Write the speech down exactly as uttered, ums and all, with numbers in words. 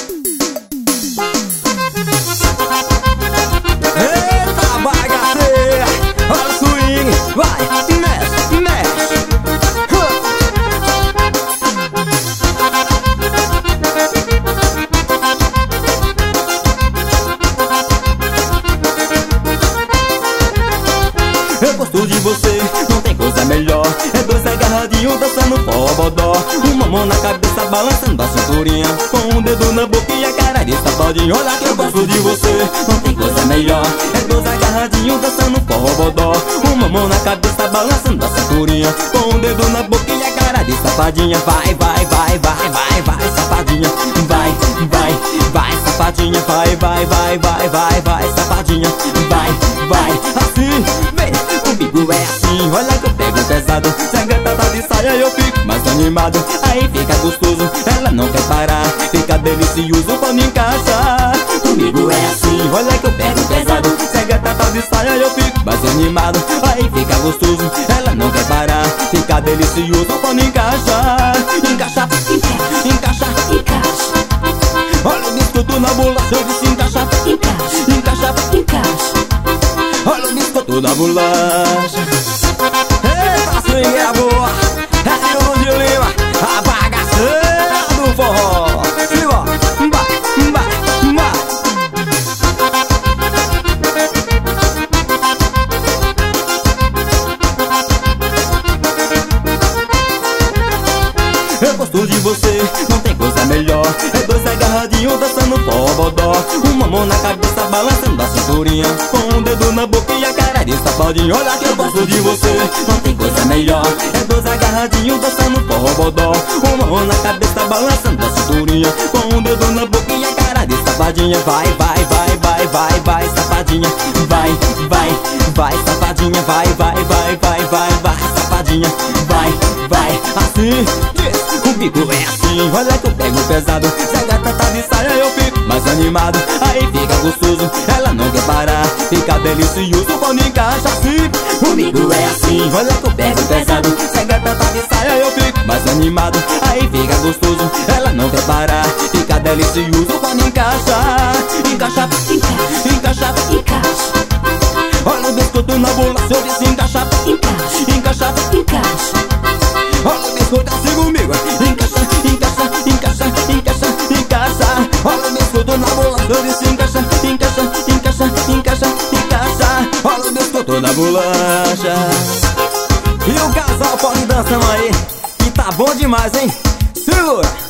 Eita bagaceira, olha o swing, vai, mexe, mexe. Eu gosto de você, não tem coisa melhor. É dois agarradinhos dançando forró-bodó, uma mão na cabeça balançando a cinturinha, com um dedo na boca e a cara de safadinho. Olha que eu gosto de você, não tem coisa melhor. É dois agarradinhos dançando forró-bodó, uma mão na cabeça balançando a cinturinha, com um dedo na boca e a cara de safadinha. Vai, vai, vai, vai, vai, vai, safadinha. Vai, vai, vai, safadinha. Vai, vai, vai, vai, vai, vai, safadinha. Vai, vai, assim, vem. Comigo é assim, olha que eu pego pesado. Se a gata tá de saia eu fico mais animado. Aí fica gostoso, ela não quer parar. Fica delicioso quando encaixa. Comigo é assim, olha que eu pego pesado. Se a gata tá de saia eu fico mais animado. Aí fica gostoso, ela não quer parar. Fica delicioso quando encaixa. Encaixa, encaixa, encaixa, encaixa. Olha o biscoito na bolacha, eu disse encaixa, encaixa, encaixa, encaixa. Olha o biscoito na bolacha. Eita, swingueira boa, é Nilson de Lima, a bagaceira do forró. Se vai, vai, vai, vai. Eu gosto de você, não tem coisa melhor. É dois agarradinhos dançando forró-bodó, uma mão na cabeça balançando a cinturinha, com um dedo na boca e a cara de safadinho. Olha que eu gosto de você, não tem coisa melhor. É dois agarradinhos dançando forró-bodó, uma mão na cabeça balançando a cinturinha, com um dedo na boca e a cara de safadinha. Vai, vai, vai, vai, vai, vai, safadinha. Vai, vai, vai, safadinha. Vai, vai, vai, vai, vai, vai, safadinha. Vai, vai, assim, yes. Comigo é assim, olha que eu pego pesado. Se a gata tá de saia eu fico mais animado. Aí fica gostoso, ela não quer parar. Fica delicioso quando encaixa assim. Comigo é assim, olha que eu pego pesado. Se a gata tá de saia eu fico mais animado. Aí fica gostoso, ela não quer parar. Fica delicioso quando encaixa. Encaixa, encaixa, encaixa, encaixa. Olha o biscoito na bolacha, eu disse encaixa, encaixa, encaixa, encaixa. Olha o biscoito assim comigo. Encaixa, encaixa, encaixa, encaixa, encaixa. Olha o biscoito na bolacha, eu disse encaixa, encaixa, encaixa, encaixa, encaixa. Olha o biscoito na bolacha. E o casal pode dançando aí, que tá bom demais, hein? Segura!